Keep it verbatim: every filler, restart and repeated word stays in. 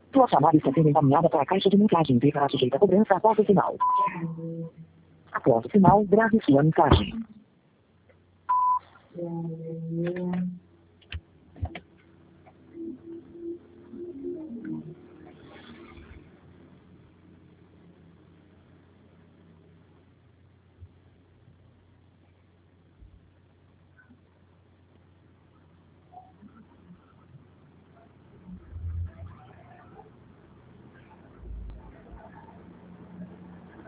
Sua chamada está sendo encaminhada para a caixa de mensagem e ficará sujeita a cobrança após o sinal. Após o sinal, grave sua mensagem.